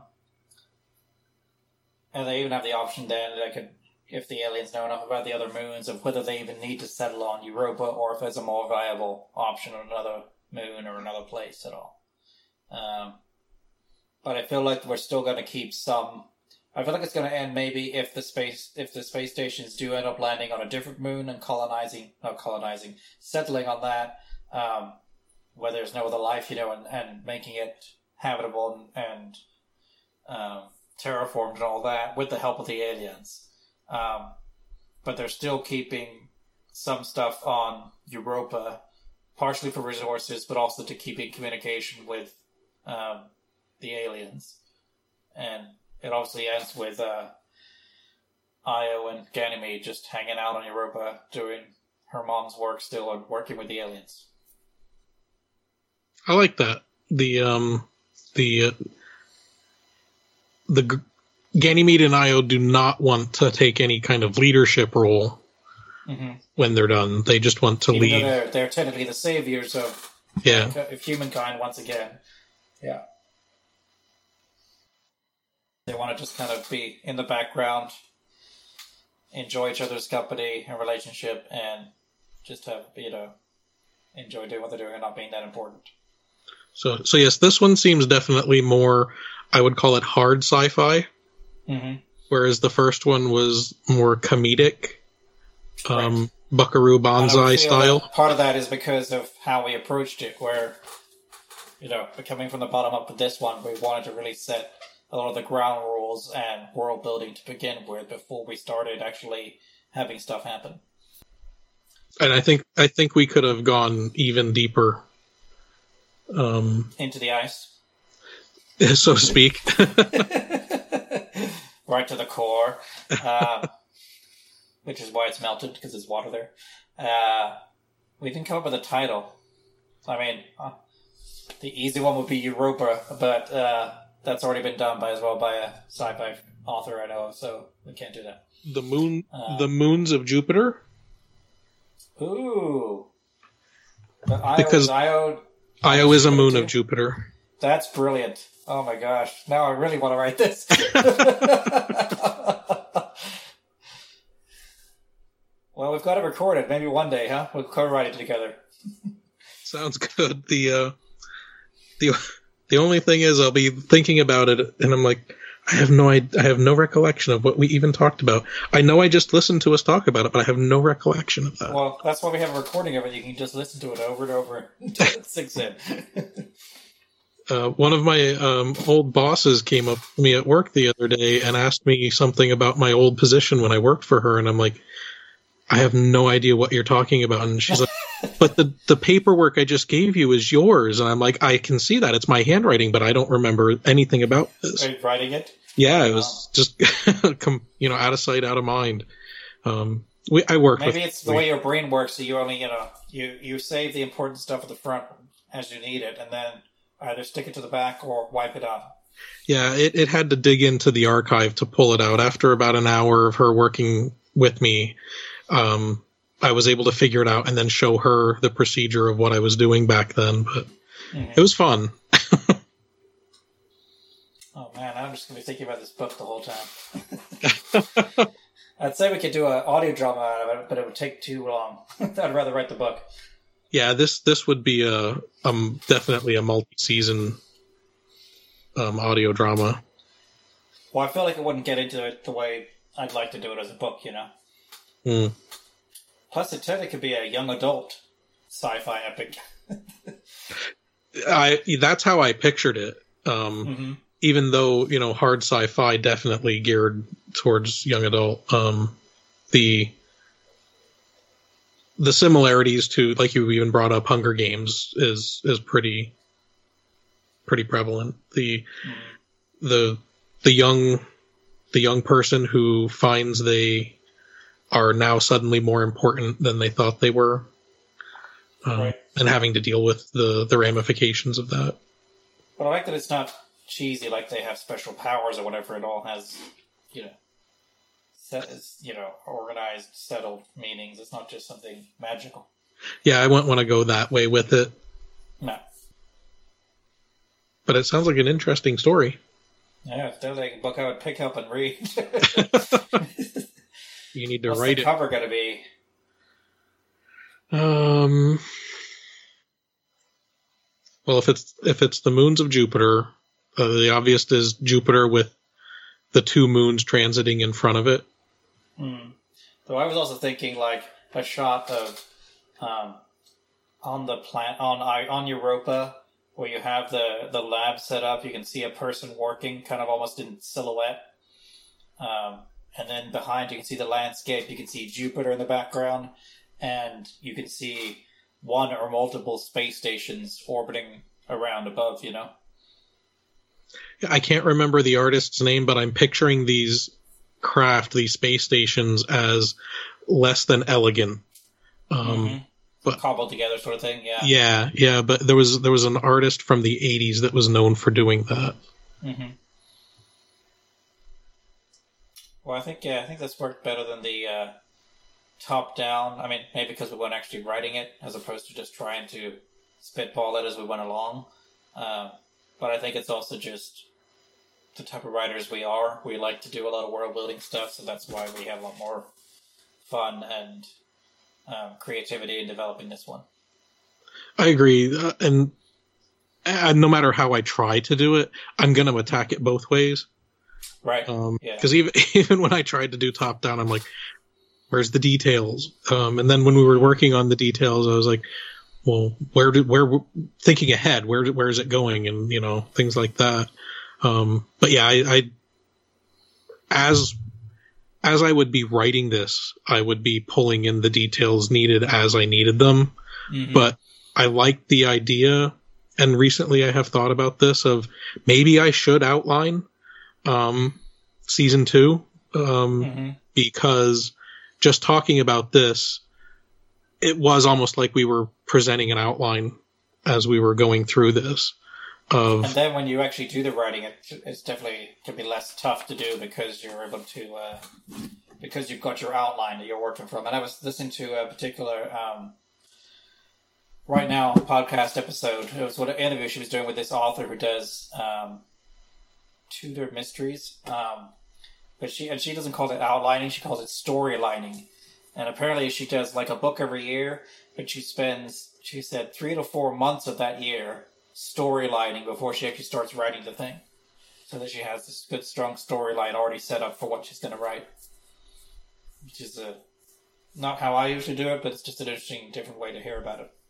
[SPEAKER 6] and they even have the option then that I could, if the aliens know enough about the other moons, of whether they even need to settle on Europa or if there's a more viable option on another moon or another place at all. Um, but I feel like we're still going to keep some. I feel like it's going to end maybe if the space if the space stations do end up landing on a different moon and colonizing, not colonizing, settling on that. Um, where there's no other life, you know, and, and making it habitable and, and um, terraformed and all that with the help of the aliens. Um, but they're still keeping some stuff on Europa, partially for resources, but also to keep in communication with um, the aliens. And it obviously ends with uh, Io and Ganymede just hanging out on Europa, doing her mom's work still and working with the aliens.
[SPEAKER 7] I like that. The um, the uh, the G- Ganymede and Io do not want to take any kind of leadership role mm-hmm. when they're done. They just want to
[SPEAKER 6] Even
[SPEAKER 7] lead.
[SPEAKER 6] They're, they're technically the saviors of,
[SPEAKER 7] yeah.
[SPEAKER 6] of humankind once again. Yeah. They want to just kind of be in the background, enjoy each other's company and relationship, and just have, you know, enjoy doing what they're doing and not being that important.
[SPEAKER 7] So, so yes, this one seems definitely more, I would call it hard sci-fi,
[SPEAKER 6] mm-hmm.
[SPEAKER 7] whereas the first one was more comedic, um, Buckaroo Banzai style.
[SPEAKER 6] Part of that is because of how we approached it, where, you know, coming from the bottom up with this one, we wanted to really set a lot of the ground rules and world building to begin with before we started actually having stuff happen.
[SPEAKER 7] And I think I think we could have gone even deeper. Um,
[SPEAKER 6] Into the ice,
[SPEAKER 7] so to speak.
[SPEAKER 6] Right to the core, uh, which is why it's melted, because there's water there. Uh, we didn't come up with a title. I mean, uh, the easy one would be Europa, but uh, that's already been done by as well by a sci-fi author I know of, so we can't do that.
[SPEAKER 7] The moon, uh, the moons of Jupiter.
[SPEAKER 6] Ooh, the Io,
[SPEAKER 7] because
[SPEAKER 6] Io,
[SPEAKER 7] Io is a moon of Jupiter.
[SPEAKER 6] That's brilliant. Oh my gosh. Now I really want to write this. Well, we've got it recorded. Maybe one day, huh? We'll co-write it together.
[SPEAKER 7] Sounds good. The, uh, the, the only thing is I'll be thinking about it and I'm like, I have no I have no recollection of what we even talked about. I know I just listened to us talk about it, but I have no recollection of that.
[SPEAKER 6] Well, that's why we have a recording of it. You can just listen to it over and over until it sinks in.
[SPEAKER 7] uh, one of my um, old bosses came up to me at work the other day and asked me something about my old position when I worked for her, and I'm like, I have no idea what you're talking about. And she's like, but the, the paperwork I just gave you is yours. And I'm like, I can see that. It's my handwriting, but I don't remember anything about this.
[SPEAKER 6] Are you writing it?
[SPEAKER 7] Yeah, it was oh. just, you know, out of sight, out of mind. Um, we, I worked
[SPEAKER 6] Maybe
[SPEAKER 7] with,
[SPEAKER 6] it's the way your brain works, so you only, you know, you, you save the important stuff at the front as you need it, and then either stick it to the back or wipe it out.
[SPEAKER 7] Yeah, it, it had to dig into the archive to pull it out. After about an hour of her working with me, um, I was able to figure it out and then show her the procedure of what I was doing back then. But mm-hmm. It was fun.
[SPEAKER 6] Oh man, I'm just going to be thinking about this book the whole time. I'd say we could do an audio drama out of it, but it would take too long. I'd rather write the book.
[SPEAKER 7] Yeah, this this would be a um definitely a multi-season um, audio drama.
[SPEAKER 6] Well, I feel like it wouldn't get into it the way I'd like to do it as a book, you know?
[SPEAKER 7] Mm.
[SPEAKER 6] Plus, it totally could be a young adult sci-fi epic.
[SPEAKER 7] I That's how I pictured it. Um, mm-hmm. Even though, you know, hard sci-fi definitely geared towards young adult. Um, the the similarities to, like you even brought up, Hunger Games is is pretty pretty prevalent. The mm-hmm. the the young the young person who finds they are now suddenly more important than they thought they were, um, right. and having to deal with the, the ramifications of that.
[SPEAKER 6] But I like that it's not cheesy, like they have special powers or whatever. It all has, you know, set, you know, organized, settled meanings. It's not just something magical.
[SPEAKER 7] Yeah, I wouldn't want to go that way with it.
[SPEAKER 6] No.
[SPEAKER 7] But it sounds like an interesting story.
[SPEAKER 6] Yeah, it's definitely a book I would pick up and read.
[SPEAKER 7] You need to
[SPEAKER 6] What's
[SPEAKER 7] write
[SPEAKER 6] the
[SPEAKER 7] it.
[SPEAKER 6] Cover going to be?
[SPEAKER 7] Um. Well, if it's if it's the moons of Jupiter, uh, the obvious is Jupiter with the two moons transiting in front of it.
[SPEAKER 6] Hmm. So I was also thinking like a shot of um, on the plant on on Europa, where you have the the lab set up. You can see a person working, kind of almost in silhouette. Um. And then behind you can see the landscape, you can see Jupiter in the background, and you can see one or multiple space stations orbiting around above, you know?
[SPEAKER 7] I can't remember the artist's name, but I'm picturing these craft, these space stations, as less than elegant. Um,
[SPEAKER 6] mm-hmm.
[SPEAKER 7] but,
[SPEAKER 6] Cobbled together sort of thing, yeah.
[SPEAKER 7] Yeah, yeah, but there was there was an artist from the eighties that was known for doing that.
[SPEAKER 6] Mm-hmm. Well, I think yeah, I think this worked better than the uh, top-down. I mean, maybe because we weren't actually writing it, as opposed to just trying to spitball it as we went along. Uh, but I think it's also just the type of writers we are. We like to do a lot of world-building stuff, so that's why we have a lot more fun and um, creativity in developing this one.
[SPEAKER 7] I agree, uh, and, and no matter how I try to do it, I'm going to attack it both ways.
[SPEAKER 6] Right.
[SPEAKER 7] Um,
[SPEAKER 6] yeah.
[SPEAKER 7] Because even even when I tried to do top down, I'm like, where's the details? Um, and then when we were working on the details, I was like, well, where do where thinking ahead? Where where is it going? And you know, things like that. Um, but yeah, I, I as as I would be writing this, I would be pulling in the details needed as I needed them. Mm-hmm. But I like the idea, and recently I have thought about this of maybe I should outline. Um, season two, um, mm-hmm. because just talking about this, it was almost like we were presenting an outline as we were going through this. Of,
[SPEAKER 6] and then when you actually do the writing, it, it's definitely can be less tough to do because you're able to, uh, because you've got your outline that you're working from. And I was listening to a particular, um, right now podcast episode. It was what an interview she was doing with this author who does, um, Tudor mysteries, um, but she and she doesn't call it outlining; she calls it storylining. And apparently, she does like a book every year, but she spends, she said, three to four months of that year storylining before she actually starts writing the thing, so that she has this good, strong storyline already set up for what she's going to write. Which is a, not how I usually do it, but it's just an interesting, different way to hear about it.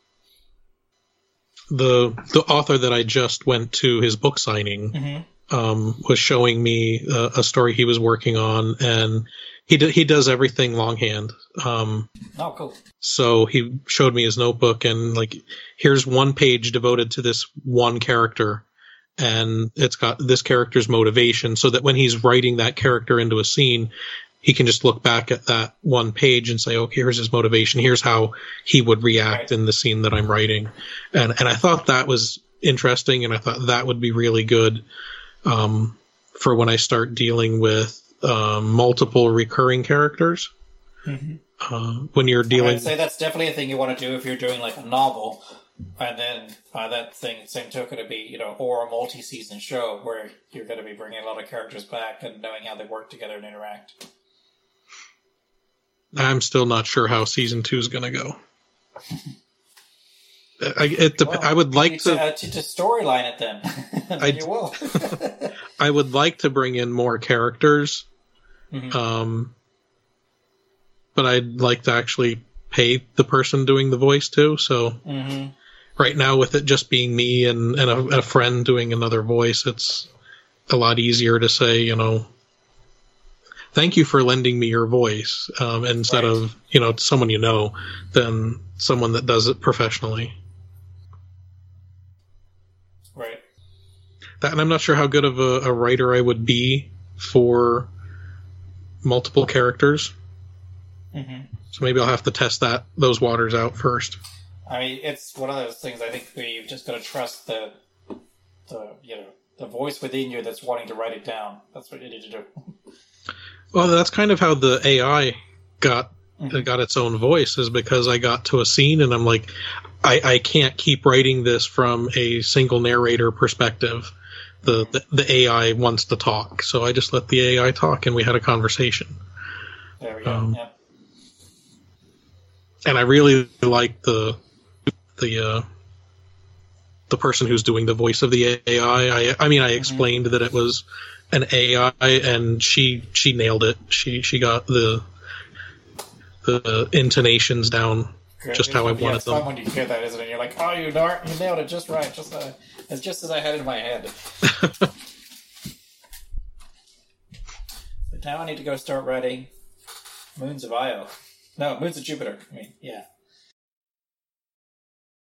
[SPEAKER 7] The the author that I just went to his book signing. Mm-hmm. Um, was showing me uh, a story he was working on, and he d- he does everything longhand. Um,
[SPEAKER 6] oh, cool.
[SPEAKER 7] So he showed me his notebook, and like, here's one page devoted to this one character, and it's got this character's motivation, so that when he's writing that character into a scene, he can just look back at that one page and say, okay, here's his motivation. Here's how he would react right. in the scene that I'm writing. And and I thought that was interesting, and I thought that would be really good. Um, for when I start dealing with um, multiple recurring characters. Mm-hmm. Uh, when you're dealing,
[SPEAKER 6] I'd say that's definitely a thing you want to do if you're doing like a novel, and then by that thing, same token, to be you know, or a multi-season show where you're going to be bringing a lot of characters back and knowing how they work together and interact.
[SPEAKER 7] I'm still not sure how season two is going to go. I, it dep- well, I would like to,
[SPEAKER 6] to, uh, to to storyline it then. then I, you will.
[SPEAKER 7] I would like to bring in more characters, Mm-hmm. Um, but I'd like to actually pay the person doing the voice too. So
[SPEAKER 6] mm-hmm.
[SPEAKER 7] right now, with it just being me and, and a, a friend doing another voice, it's a lot easier to say, you know, thank you for lending me your voice, um, instead right. of, you know, someone you know, than someone that does it professionally.
[SPEAKER 6] Right.
[SPEAKER 7] That, and I'm not sure how good of a, a writer I would be for multiple characters.
[SPEAKER 6] Mm-hmm.
[SPEAKER 7] So maybe I'll have to test that those waters out first.
[SPEAKER 6] I mean, it's one of those things I think where you've just got to trust the, the you know, the voice within you that's wanting to write it down. That's what you need to do.
[SPEAKER 7] Well, that's kind of how the A I got
[SPEAKER 6] mm-hmm.
[SPEAKER 7] got its own voice, is because I got to a scene and I'm like, I, I can't keep writing this from a single narrator perspective. The, the the A I wants to talk, so I just let the A I talk, and we had a conversation.
[SPEAKER 6] There we go.
[SPEAKER 7] Um,
[SPEAKER 6] yeah.
[SPEAKER 7] And I really like the the uh, the person who's doing the voice of the A I. I I mean, I explained mm-hmm. that it was an A I, and she she nailed it. She she got the the intonations down Good. just how I
[SPEAKER 6] yeah,
[SPEAKER 7] wanted
[SPEAKER 6] it's
[SPEAKER 7] them.
[SPEAKER 6] Fun when you hear that, isn't it? You're like, oh, you darn, you nailed it just right, just uh, it's just as I had it in my head. But now I need to go start writing Moons of Io. No, Moons of Jupiter. I mean, yeah.